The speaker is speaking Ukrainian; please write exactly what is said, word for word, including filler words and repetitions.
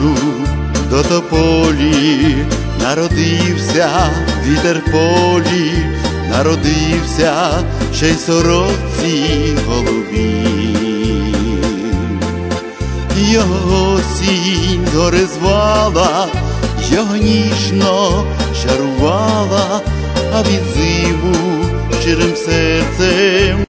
туману до тополі, народився вітер полі, народився ще й сороці голубі. Його осінь гори звала, його ніжно чарувала, а від зиму щирим серцем